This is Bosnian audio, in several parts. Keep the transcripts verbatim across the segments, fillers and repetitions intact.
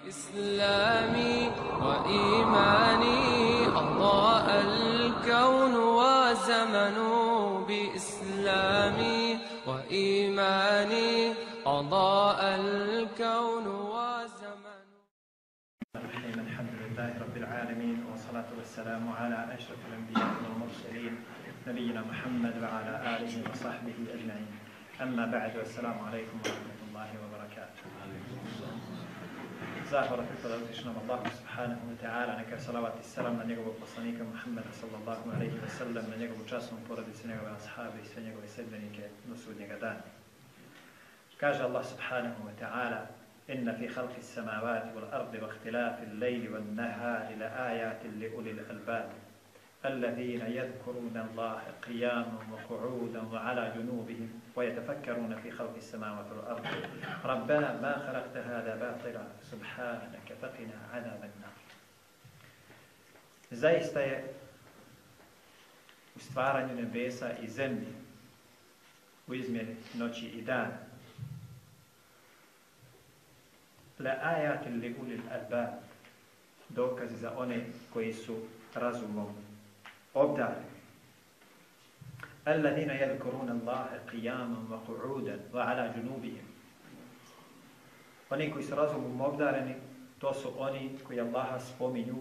إسلامي وإيماني أضاء الكون وزمن بإسلامي وإيماني أضاء الكون وزمن. الرحيم الحمد لله رب العالمين والصلاة والسلام على أشرف الأنبياء والمرسلين نبينا محمد وعلى آله وصحبه أجمعين. أما بعد والسلام عليكم ورحمة الله وبركاته. Zahvala pripada uzvišenom Allahu subhanahu wa ta'ala, neka salavat i salam na njegovog poslanika Muhammeda sallallahu alaihi wa sallam, na njegovu časnu porodicu, njegove ashabe i sve njegove sedbenike do sudnjega dana. Kaže Allah subhanahu wa ta'ala: Inna fi khalqi samavati wal ardi wa ikhtilafi al-layli wan nahari la ayatin li ulil albab الذين يذكرون الله قياما وقعودا وعلى جنوبهم ويتفكرون في خلق السماوات والأرض ربنا ما خلقت هذا باطلا سبحانك فقنا عذاب النار. Zaista je u stvaranju nebesa i zemlje, u izmjeni noći i dana, la ayatin li ulil albab, dokazi za one koji su razumom obdareni. Alladhina yadhkuruna Allaha qiyaman wa qu'udan wa ala junubihim. Oni koji su razumom obdareni, to su oni koji Allaha spominju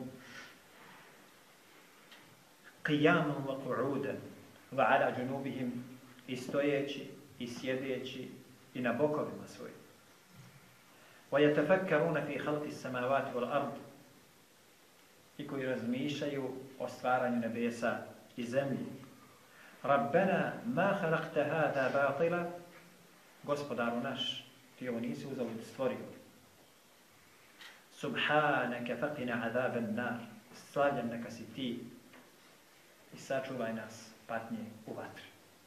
qiyaman wa qu'udan wa ala junubihim, i stojeći i sjedeći i na bokovima svojim. Wa yatafakkaruna fi khalqi as-samawati wal ard, i koji razmišljaju o stvaranju nebesa i zemlji. Rabbena ma khalaqta hada batila, gospodaru naš, ti ovo nisi uzalud stvorio. Subhanaka faqina azaban nar, slavljen neka si ti i sačuvaj nas patnje u vatri.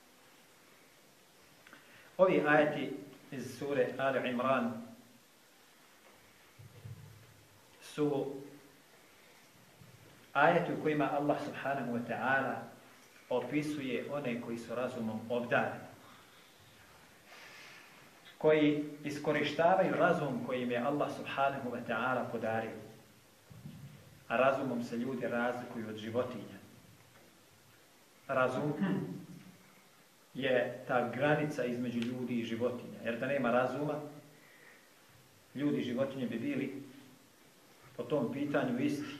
Ovi ajeti iz sure Ali Imran su ajeti u kojima Allah subhanahu wa ta'ala opisuje one koji su razumom obdareni, koji iskorištavaju razum koji im je Allah subhanahu wa ta'ala podario. A razumom se ljudi razlikuju od životinja. Razum je ta granica između ljudi i životinja. Jer da nema razuma, ljudi i životinje bi bili po tom pitanju isti.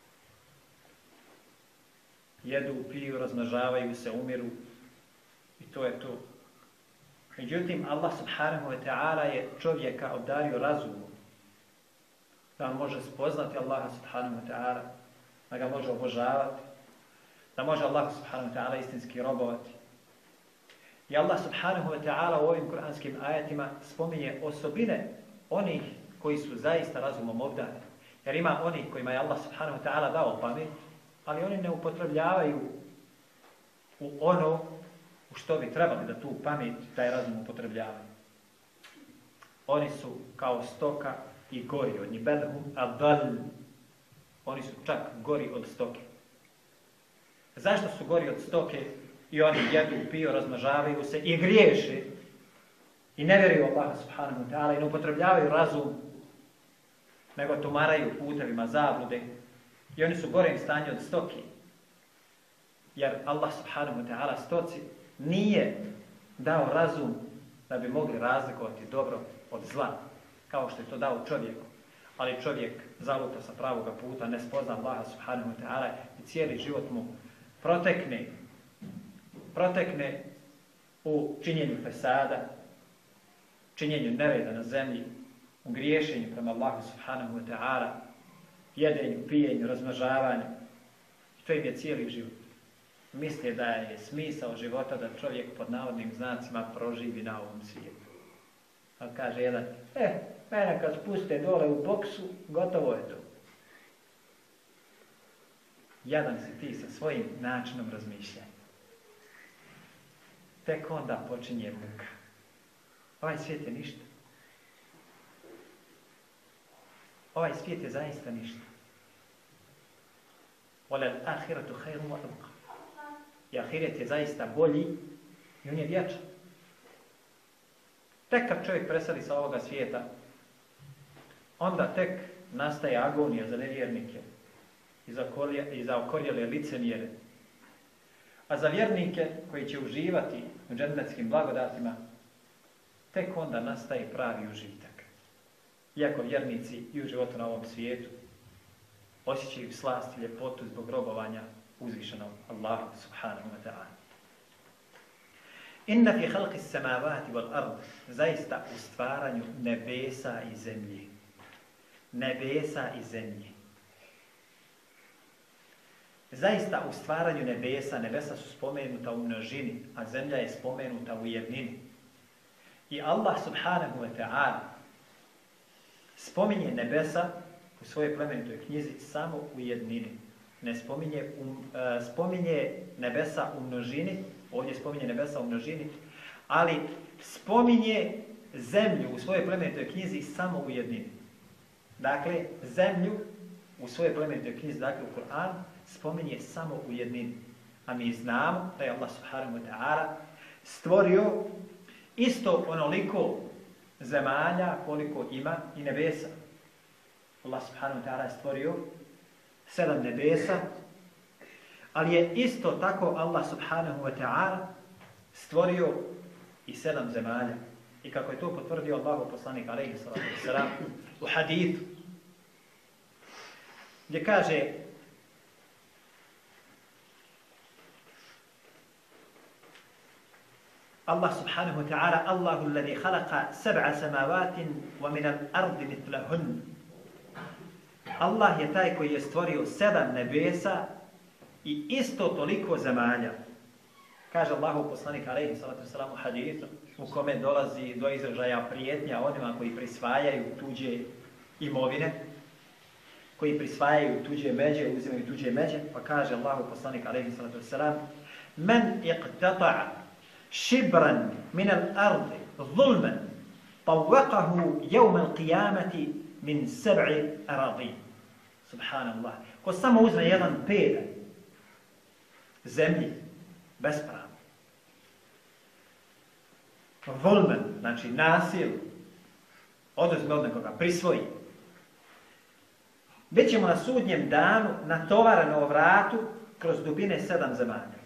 Jedu, piju, razmnožavaju se, umiru i to je to. Međutim, Allah subhanahu wa ta'ala je čovjeka obdario razumom, da on može spoznati Allaha subhanahu wa ta'ala, da ga može obožavati, da može Allah subhanahu wa ta'ala istinski robovati. I Allah subhanahu wa ta'ala u ovim kuranskim ajatima spominje osobine onih koji su zaista razumom obdareni. Jer ima onih kojima je Allah subhanahu wa ta'ala dao pamet, ali oni ne upotrebljavaju u ono u što bi trebali da tu pamet, taj razum upotrebljavaju. Oni su kao stoka i gori od njih. Belhum adal. Oni su čak gori od stoke. Zašto su gori od stoke? I oni jedu, piju, razmnožavaju se i griješe i ne vjeruju Allaha subhanahu wa ta'ala i ne upotrebljavaju razum, nego tumaraju putevima zablude. I oni su gorem stanju od stoki. Jer Allah subhanahu wa ta'ala stoci nije dao razum da bi mogli razlikovati dobro od zla, kao što je to dao čovjeku. Ali čovjek zaluta sa pravoga puta, ne spozna Allaha subhanahu wa ta'ala i cijeli život mu protekne, protekne u činjenju fesada, činjenju nereda na zemlji, u griješenju prema Allahu subhanahu wa ta'ala, jedenju, pijenju, razmnožavanju. To im je cijeli život. Misle da je smisao života da čovjek pod navodnim znacima proživi na ovom svijetu. A kaže jedan, e, mene kad spuste dole u boksu, gotovo je to. Jadan si ti sa svojim načinom razmišljanja. Tek onda počinje muka. Ovaj svijet je ništa. Ovaj svijet je zaista ništa. Wala al-akhiratu khayrun wa abqa. I ahiret je zaista bolji i on je vječan. Tek kad čovjek preseli sa ovoga svijeta, onda tek nastaje agonija za nevjernike i za, korje, i za okorjele licemjere. A za vjernike koji će uživati u džennetskim blagodatima, tek onda nastaje pravi užitak. Iako vjernici i u životu na ovom svijetu osjećaju slast i ljepotu zbog robovanja uzvišenog Allahu subhanahu wa ta'ala. Inna fi halqi samavati wal ard, zaista u stvaranju nebesa i zemlje. Nebesa i zemlje. Zaista u stvaranju nebesa, nebesa su spomenuta u množini, a zemlja je spomenuta u jednini. I Allah subhanahu wa ta'ala spominje nebesa u svojoj plemenitoj knjizi samo u jednini. Ne spominje, um, uh, spominje nebesa u množini, ovdje spominje nebesa u množini, ali spominje zemlju u svojoj plemenitoj knjizi samo u jednini. Dakle, zemlju u svojoj plemenitoj knjizi, dakle u Kur'anu, spominje samo u jednini. A mi znamo da je Allah subhanahu wa ta'ala stvorio isto onoliko zemalja koliko ima i nebesa. Allah subhanahu wa ta'ala je stvorio sedam nebesa, ali je isto tako Allah subhanahu wa ta'ala stvorio i sedam zemalja. I kako je to potvrdio Allahu poslanik alejhi salatu vesselam u hadithu, gdje kaže Allah subhanahu wa ta'ala, Allahu alladhi khalaqa sab'a samavatin wa min al-ardi mithlahun. Allah je taj koji je stvorio sedam nebesa i isto toliko zemalja. Kaže Allahu poslanik alejhi salatu vesselam u hadithu u kome dolazi do izražaja prijetnja onima koji prisvajaju tuđe imovine, koji prisvajaju tuđe međe, uzimaju tuđe međe, pa kaže Allahu poslanik alejhi salatu vesselam: "Men iqtata'a shibran min al-ardi zulman tawaqahu yawm al-qiyamati min sab'i aradin." Subhanallah. Ko samo uzme jedan pedalj zemlji bespravno, volmen, znači nasil, oduzme od nekoga, prisvoji, bit ćemo na sudnjem danu natovareno o vratu kroz dubine sedam zemalja.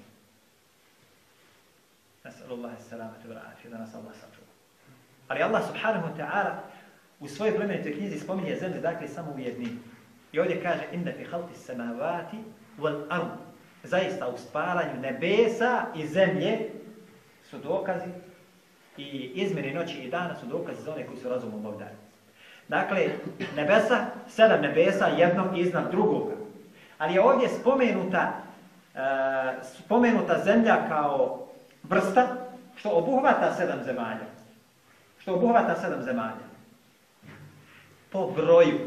Nasallallahu salamatu wal afiyatu, da nas Allah sačuva. Ali Allah subhanahu wa ta'ala u svojoj plemenitoj knjizi spominje zemlje, dakle samo u jednini. I ovdje kaže: "Inna fi khalqi samawati wal ard." Zaista u stvaranju nebesa i zemlje su dokazi, i izmjene noći i dana su dokazi za one koji su razumom obdareni. Dakle, nebesa, sedam nebesa, jedno iznad drugoga. Ali je ovdje spomenuta, uh, spomenuta zemlja kao vrsta što obuhvata sedam zemalja. Što obuhvata sedam zemalja. Po broju.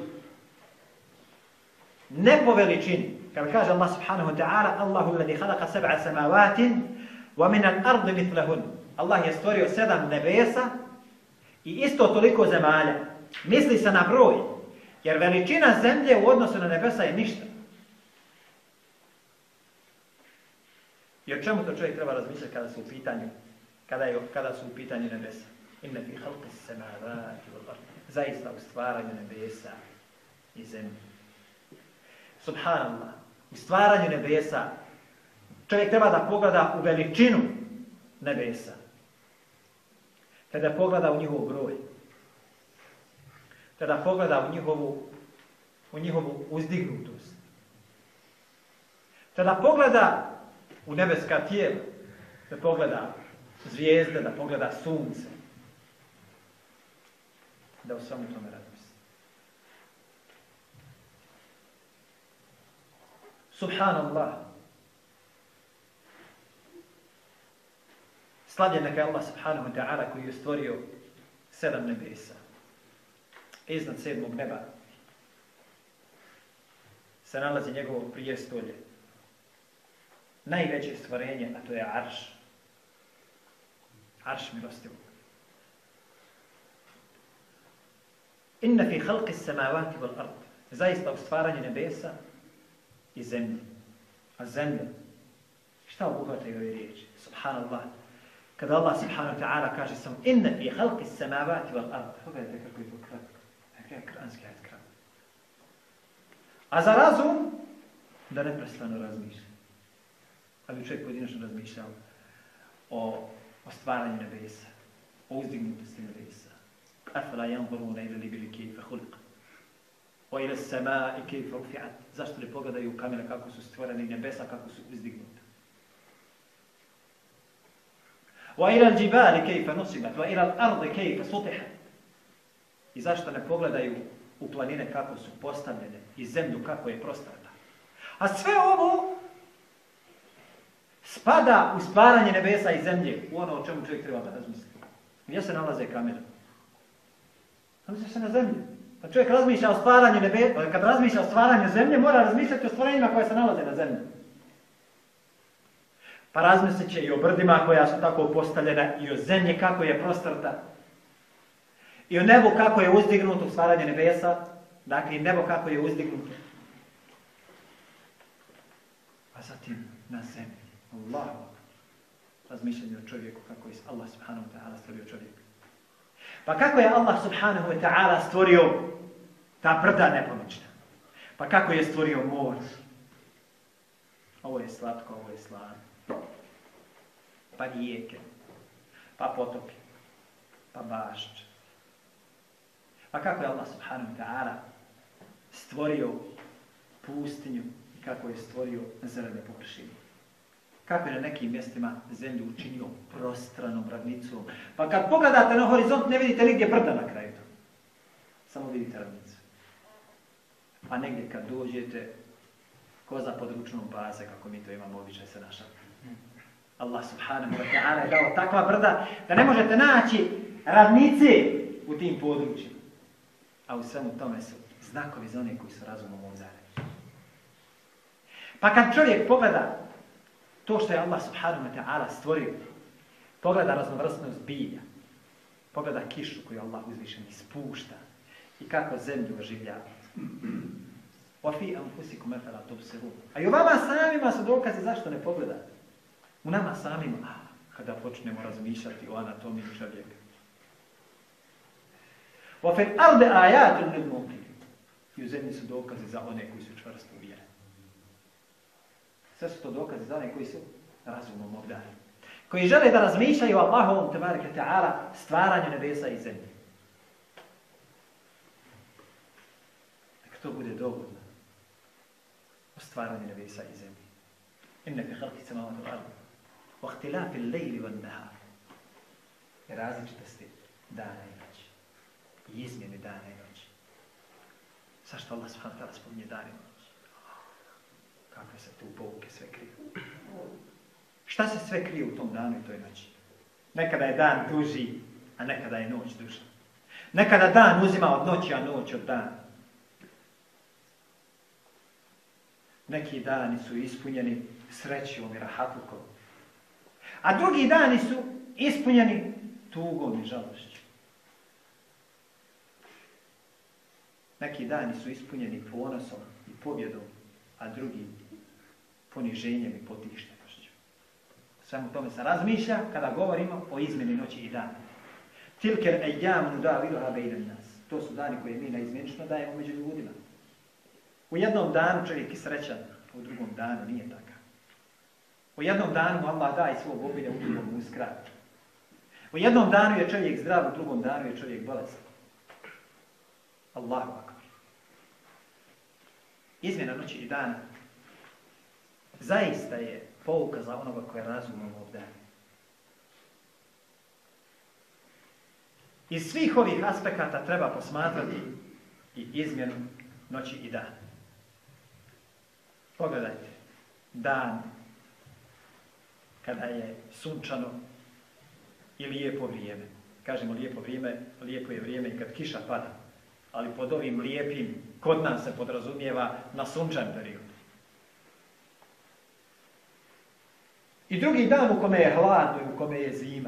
Ne po veličini. Kada kaže Allah subhanahu wa ta'ala: "Allahu alladhi khalaqa sab'a samavatin wa min al-ardi mithlahun." Allah je stvorio sedam nebesa i isto toliko zemalja. Misli se na broj, jer veličina zemlje u odnosu na nebesa je ništa. I o čemu to čovjek treba razmišljati kada su u pitanju, kada, je, kada su u pitanju nebesa? Inna fi khalqi samawati wal ard. Zaista u stvaranju nebesa i zemlje. Subhanallah. U stvaranju nebesa čovjek treba da pogleda u veličinu nebesa. Kada pogleda u njihov broj. Kada pogleda u njihovu, u njihovu uzdignutost. Kada pogleda u nebeska tijela, da pogleda zvijezde, da pogleda sunce, da u svemu tome razmisli. Subhanallah. Slavljen neka je Allah subhanahu wa ta'ala koji je stvorio sedam nebesa. Iznad sedmog neba se nalazi njegovo prijestolje. Najveće stvorenje, a to je arš. Arš milostivog. Inna fi khalqi samawati wal ard. Zaista u stvaranju nebesa i zemlje. A zemlja, šta obuhvataju ove riječi? Subhanallah. Kada Allah subhanahu wa ta'ala kaže samo: "Inna fi khalqi samawati wal ard." Pogledajte kako je to kratko. Kako je kuranski ajet kratko. A za razum, da neprestano razmišlja. Ali čovjek pojedinačno razmišljao o, o stvaranju nebesa, o uzdignutosti nebesa. Afala yanzuruna ila al-ibili kayfa khuliqat, wa ila as-samaa'i kayfa rufi'at. Zašto ne pogledaju u kamene kako su stvoreni, nebesa kako su uzdignuti? Wa ila al-jibali kayfa nusibat, wa ila al-ardi kayfa sutihat. I zašto ne pogledaju u planine kako su postavljene i zemlju kako je prostrata? A sve ovo spada u stvaranje nebesa i zemlje, u ono o čemu čovjek treba da razmisli. Gdje se nalaze kamene? Nalaze se na zemlji. Pa čovjek razmišlja o stvaranju nebesa, kad razmišlja o stvaranju zemlje, mora razmišljati o stvaranjima koje se nalaze na zemlji. Pa razmislit će i o brdima koja su tako postavljena, i o zemlji kako je prostrta, i o nebu kako je uzdignuto u stvaranju nebesa, dakle i nebo kako je uzdignuto. A zatim na zemlji. Allahu. Razmišljanje o čovjeku kako je Allah subhanahu wa ta'ala stvorio čovjeka. Pa kako je Allah subhanahu wa ta'ala stvorio ta brda nepomična? Pa kako je stvorio more? Ovo je slatko, ovo je slatko. Pa rijeke, pa potoke, pa bašče. Pa kako je Allah subhanahu wa ta'ala stvorio pustinju i kako je stvorio zelene površine? Kako je na nekim mjestima zemlju učinio prostranom ravnicom? Pa kad pogledate na horizont ne vidite nigdje brda na kraju. Samo vidite ravnicu. A negdje kad dođete, koza pod ručnom baze, kako mi to imamo običaj se naša. Allah subhanahu wa ta'ala je dao takva brda da ne možete naći ravnice u tim područjima. A u svemu tome su znakovi za one koji su razumom obdareni. Pa kad čovjek pogleda to što je Allah subhanahu wa ta'ala stvorio, pogleda raznovrstnost bilja, pogleda kišu koju Allah uzvišen ispušta i kako zemlju oživljava. وَفِي أَنْفُسِكُمْ أَفَلَا تُبْصِرُونَ. A i u vama samima su dokazi zašto ne pogledate. U nama samima, a, kada počnemo razmišljati o anatomiji čovjeka. وَفِي الْأَرْضِ آيَاتٌ لِلْمُوقِنِينَ. I u zemlji su dokazi za one koji su čvrsto uvjereni. Sve su to dokazi za one koji su razumom obdareni. Koji žele da razmišljaju o Allahovom tebareke ta'ala stvaranju nebesa i zemlje. Neka to bude dovoljno o stvaranju nebesa i zemlje. Inne fi halki samavati wal ardi wa ihtilafi al-layli wan nahar. I različitosti dana i noći. I izmjene dana i noći. Zašto Allah subhanahu wa ta'ala spominje dan i noć? Kakve se tu pouke sve kriju? Šta se sve krije u tom danu i toj noći? Nekada je dan duži, a nekada je noć duža. Nekada dan uzima od noći, a noć od dana. Neki dani su ispunjeni srećom i rahatlukom. A drugi dani su ispunjeni tugom i žalošću. Neki dani su ispunjeni ponosom i pobjedom, a drugi poniženjem i potištenošću. Svemu tome se razmišlja kada govorimo o izmjeni noći i dana. Tilker ejjamu nudaviluha bejnen nas. To su dani koje mi naizmjenično dajemo među ljudima. U jednom danu čovjek je srećan, a u drugom danu nije takav. U jednom danu Allah daje svog obilja, u drugom uskrati. U jednom danu je čovjek zdrav, u drugom danu je čovjek bolestan. Allahu akbar. Izmjena noći i dana zaista je pouka za onoga koje razumom obdani. Iz svih ovih aspekata treba posmatrati i izmjenu noći i dana. Pogledajte, dan kada je sunčano i lijepo vrijeme. Kažemo lijepo vrijeme, lijepo je vrijeme i kad kiša pada. Ali pod ovim lijepim, kod nas se podrazumijeva na sunčan period. I drugi dan u kome je hladno i u kome je zima.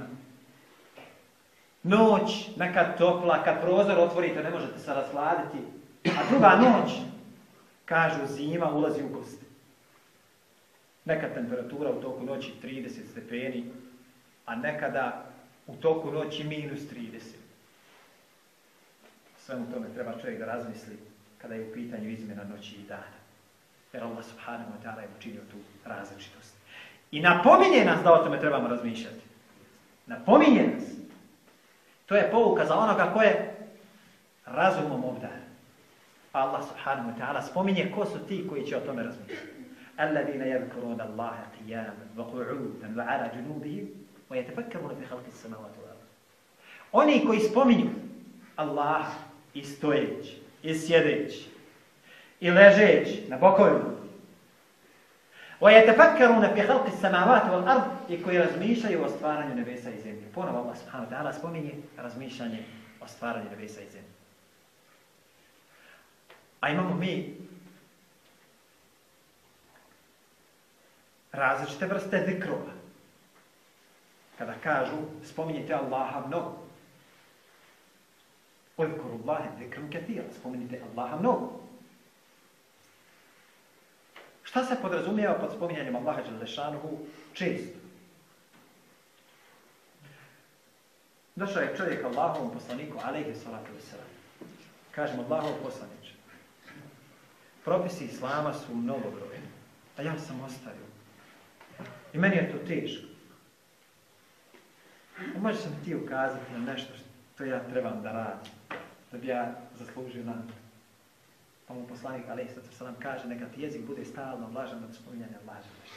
Noć, nekad topla, kad prozor otvorite ne možete se rashladiti. A druga noć, kažu zima, ulazi u kosti. Nekad temperatura u toku noći trideset stepeni, a nekada u toku noći minus trideset. Svemu tome treba čovjek da razmisli kada je u pitanju izmjena noći i dana. Jer Allah subhanahu wa ta'ala je učinio tu različitost. I napominje nas da o tome trebamo razmišljati. Napominje nas. To je pouka za onoga ko je razumom obdan. Allah subhanahu wa ta'ala spominje ko su ti koji će o tome razmišljati. Alladina yadhkuruna Allaha qiyaman wa qu'udan wa 'ala junubihim wa yatafakkaruna fi khalqis samawati wal ard. Oni koji spominju Allah i stojeći, i sjedeći, i ležeći na bokovima. وَيَتَفَكَّرُونَ فِي خَلْقِ السَّمَاوَاتِ وَالْأَرْضِ i koji razmišljaju o stvaranju nebesa i zemlje. Ponovo Allah subhanahu wa ta'ala spominje razmišljanje o stvaranju nebesa i zemlje. A imamo mi različite vrste zikrova. Kada kažu, spominjite Allaha mnogo. Uzkuru Allahe zikrum kathira. Spominjite Allaha mnogo. Šta se podrazumijeva pod spominjanjem Allaha dželle šanuhu često? Došao je čovjek Allahovom poslaniku, alejhi salatu vesselam. Kažemo Allahov poslaniče. Propisi Islama su mnogobrojni, a ja sam ostavio. I meni je to teško. A možeš sam ti ukazati na nešto što ja trebam da radim, da bi ja zaslužio na to. Pa mu poslanik alejhi salatu vesselam kaže neka ti jezik bude stalno vlažan od spominjanja Allaha.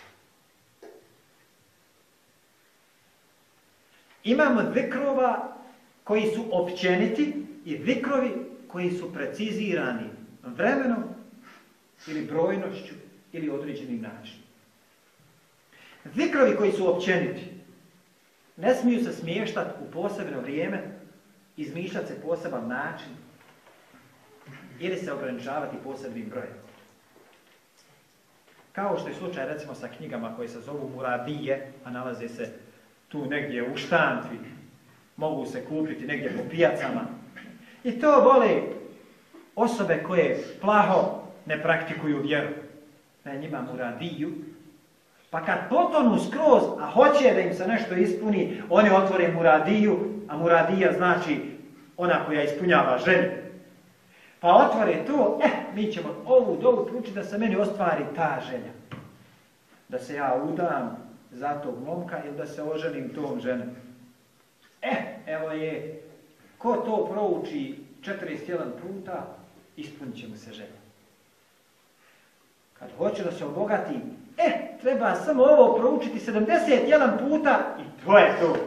Imamo zikrova koji su općeniti i zikrovi koji su precizirani vremenom ili brojnošću ili određenim načinom. Zikrovi koji su općeniti ne smiju se smještati u posebno vrijeme, izmišljati se poseban način ili se ograničavati posebnim brojem. Kao što je slučaj recimo sa knjigama koje se zovu Muradije, a nalaze se tu negdje u štampi, mogu se kupiti negdje po pijacama. I to vole osobe koje plaho ne praktikuju vjeru. Na njima Muradiju. Pa kad potonu skroz, a hoće da im se nešto ispuni, oni otvore Muradiju, a Muradija znači ona koja ispunjava želju. Pa otvore to, eh, mi ćemo ovu dovu pručiti da se meni ostvari ta želja. Da se ja udam za tog momka ili da se oženim tom ženom. Eh, evo je, ko to prouči četrdeset jedan puta, ispunit će mu se želja. Kad hoće da se obogati, eh, treba samo ovo proučiti sedamdeset jedan puta i to je to.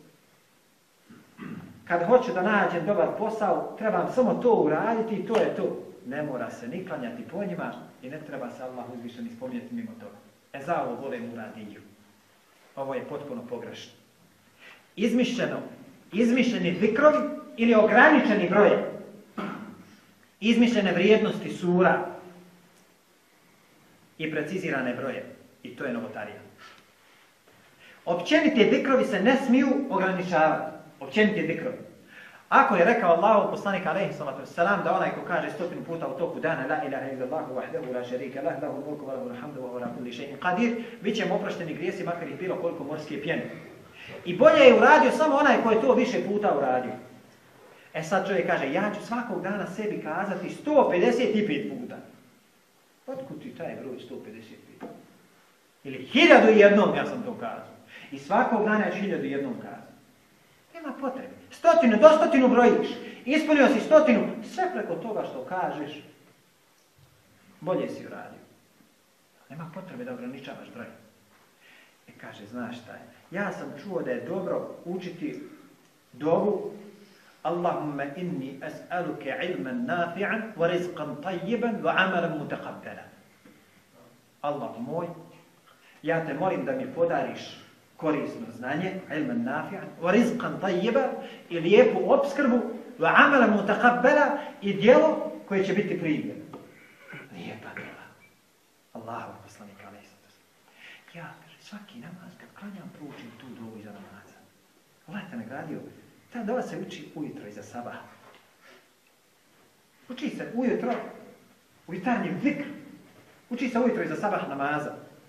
Kad hoće da nađem dobar posao, trebam samo to uraditi i to je to. Ne mora se ni klanjati po njima i ne treba se Allah uzvišeni spominjati mimo toga. E za ovo vole Muradiju. Ovo je potpuno pogrešno. Izmišljeno, izmišljeni zikrovi ili ograničeni broje. Izmišljene vrijednosti sura i precizirane broje. I to je novotarija. Općeniti zikrovi se ne smiju ograničavati. Općeniti zikrovi. Ako je rekao Allahov poslanik alejhi salatu vesselam da onaj ko kaže stotinu puta u toku dana la ilaha illallahu wahdahu la sharika lahu lahul mulku wa lahul hamdu wa huwa ala kulli shay'in qadir, biće mu oprošteni grijesi makar ih bilo koliko morske pjene. I bolje je uradio samo onaj ko je to više puta uradio. E sad čovjek kaže ja ću svakog dana sebi kazati sto pedeset pet puta. Otkud ti taj broj sto pedeset pet? Ili hiljadu i jednom ja sam to kazao. I svakog dana ću hiljadu i jednom kazao. Nema potrebe. Stotinu, do stotinu brojiš. Ispunio si stotinu. Sve preko toga što kažeš, bolje si uradio. Nema potrebe da ograničavaš broj. E kaže, znaš šta je? Ja sam čuo da je dobro učiti dovu Allahumma inni as'aluke ilman nafi'an wa rizqan tayyiban wa amalan mutaqabbalan. Allah moj, ja te molim da mi podariš korisno znanje, ilman nafi'an, wa rizqan tayyiban, i lijepu opskrbu, wa amalan mutaqabbala, i djelo koje će biti primljeno. Lijepa djela. Allahu poslanik alejhi salatu vesselam. Ja svaki namaz kad klanjam proučim tu dovu iza namaza. Allah te nagradio. Ta dova se uči ujutro iza sabah. Uči se ujutro u jutarnjem zikru. Uči se ujutro iza sabah namaza.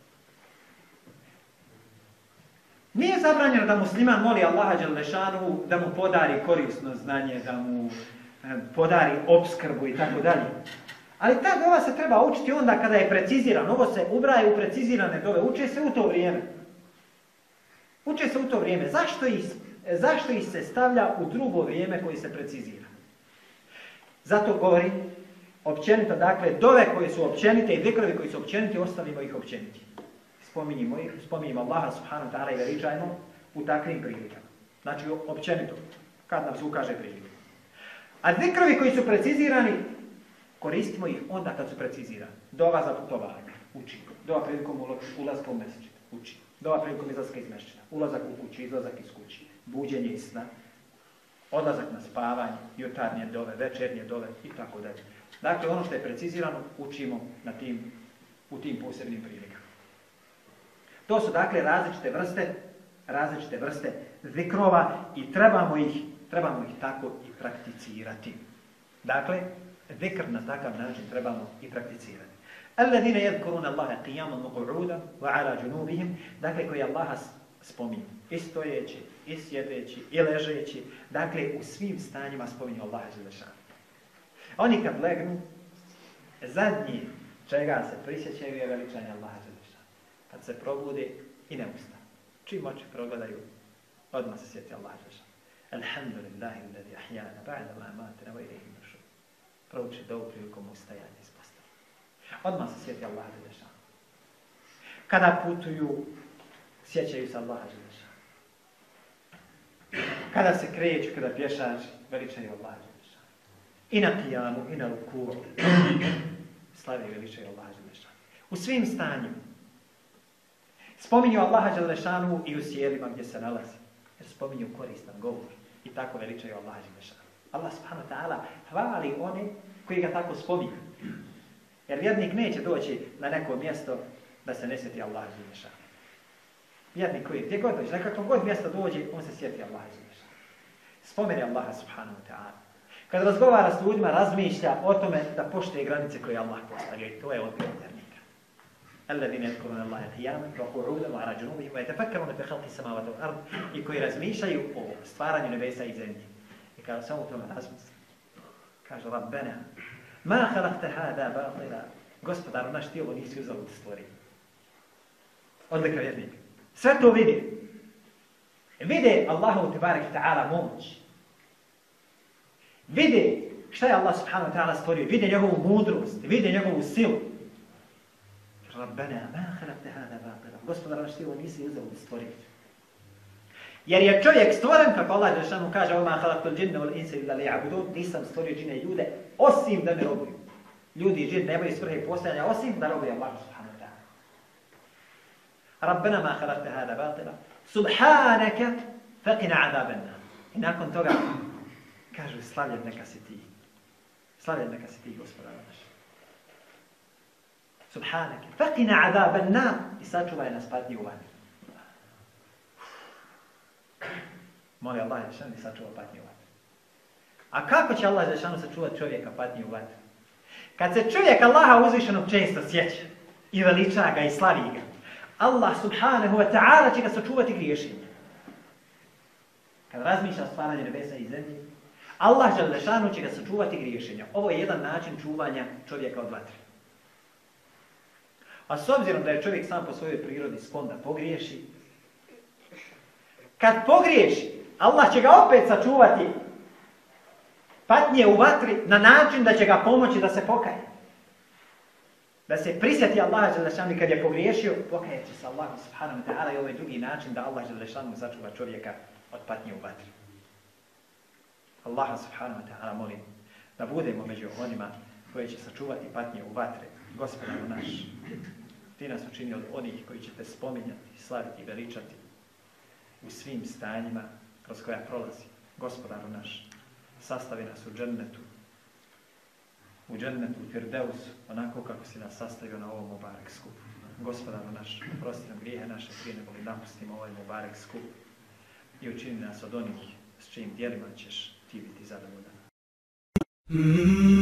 Nije zabranjeno da musliman moli Allaha dželle šanuhu da mu podari korisno znanje, da mu podari opskrbu i tako dalje. Ali ta dova se treba učiti onda kada je preciziran. Ovo se ubraje u precizirane dove. Uče se u to vrijeme. Uče se u to vrijeme. Zašto ih, zašto ih se stavlja u drugo vrijeme koji se precizira? Zato govorim općenito, dakle, dove koje su općenite i zikrovi koji su općeniti, ostavimo ih općeniti. Spominjimo ih, spominjimo Allaha subhanahu wa ta'ala i veličajmo u takvim prilikama. Znači, općenito, kad nam se ukaže prilika. A zikrovi koji su precizirani, koristimo ih onda kad su precizirani. Dova za putovanje, učimo. Dova prilikom ulaska u mesdžid, učimo. Dova prilikom izlaska iz mešćina, ulazak u kući, izlazak iz kući, buđenje iz sna, odlazak na spavanje, jutarnje dove, večernje dove i tako dalje. Dakle, ono što je precizirano, učimo na tim, u tim posebnim prilikama. To su dakle različite vrste, različite vrste zikrova i trebamo ih, trebamo ih tako i prakticirati. Dakle, zikr na takav način trebamo i prakticirati. Alladine yadhkuruna Allaha qiyaman wa qu'udan wa ala junubihim, dakle koji Allaha spominju i stojeći, i sjedeći, i ležeći, dakle u svim stanjima spominju Allaha dželešanu. Oni kad legnu, zadnji čega se prisjećaju je veličanje Allaha dželešanu. Kad se probude i ne ustane. Čim oči progledaju, odmah se sjeti Allaha dželešanu. Alhamdulillahi alladhi ahyana ba'da ma amatana wa ilayhi nushur. Prouči dovu prilikom ustajanja iz postave. Odmah se sjeti Allaha dželešanu. Kada putuju, sjećaju se Allaha dželešanu. Kada se kreću, kada pješače, veličaju Allaha dželešanu. I na kijamu, i na ruku, slave i veličaju Allaha dželešanu. U svim stanjima. Spominju Allaha dželešanu i u sjelima gdje se nalazi. Jer spominju koristan govor i tako veličaju Allaha dželešanu. Allah subhanahu wa ta'ala hvali one koji ga tako spominju. Jer vjernik neće doći na neko mjesto da se ne sjeti Allaha dželešanu. Vjernik koji gdje god dođe, na kakvo god mjesto dođe, on se sjeti Allaha dželešanu. Spomeni Allaha subhanahu wa ta'ala. Kad razgovara s ljudima, razmišlja o tome da poštuje granice koje Allah postavio. I to je odgovor vjernika. Alladine yadhkuruna Allaha qiyaman wa qu'udan wa ala junubihim wa yatafakkaruna fi khalqi samawati wal ard, i koji razmišljaju o stvaranju nebesa i zemlje. I kada samo o tome razmisli, kaže Rabbena, ma khalaqta hada batila, Gospodaru naš, ti ovo nisi uzao da stvori. Odlika vjernika. Sve to vidi. Vide Allahu tebarek ta'ala moć. Vide šta je Allah subhanahu wa ta'ala stvorio. Vide njegovu mudrost. Vide njegovu silu. Rabbena, ma khalaqta hada batila. Gospodaru naš, ti ovo nisi uzao da stvori. Jer je čovjek stvoren, kako Allah dželešanu kaže, وَمَا خَلَقْتُ الْجِنَّ وَالْإِنسَ إِلَّا لِيَعْبُدُونَ, nisam stvorio džine i ljude, osim da me robuju. Ljudi i džin nemaju svrhe postojanja, osim da robuju Allah subhanahu wa ta'ala. Rabbena ma khalaqta hada batila, subhanaka faqina azaban nar. I nakon toga kažu, slavljen neka si ti. Slavljen neka si ti, Gospodaru naš. Subhanaka faqina azaban nar, i sačuvaj nas patnje u vatri. Moli Allah dželešanu da sačuva patnje u vatri. A kako će Allah dželešanu sačuvati čovjeka patnje u vatri? Kad se čovjek Allaha uzvišenog često sjeća i veliča ga i slavi ga, Allah subhanahu wa ta'ala će ga sačuvati griješenja. Kad razmišlja o stvaranju nebesa i zemlje, Allah dželešanu će ga sačuvati griješenja. Ovo je jedan način čuvanja čovjeka od vatre. A s obzirom da je čovjek sam po svojoj prirodi sklon da pogriješi, kad pogriješi, Allah će ga opet sačuvati patnje u vatri na način da će ga pomoći da se pokaje. Da se prisjeti Allaha dželešanu kad je pogriješio, pokaje će se Allahu subhanahu wa ta'ala, i ovaj drugi način da Allah dželešanu sačuva čovjeka od patnje u vatri. Allaha subhanahu wa ta'ala molim da budemo među onima koji će sačuvati patnje u vatri. Gospodaru naš, ti nas učini od onih koji će te spominjati, slaviti i veličati u svim stanjima kroz koja prolazi. Gospodaru naš, sastavi nas u džennetu, u džennetu, u Firdeusu, onako kako si nas sastavio na ovom Mubarek skupu. Gospodaru naš, prosti nam grijehe naše prije nego li napustimo ovaj Mubarek skup i učini nas od onih s čijim djelima ćeš ti biti zadovoljan.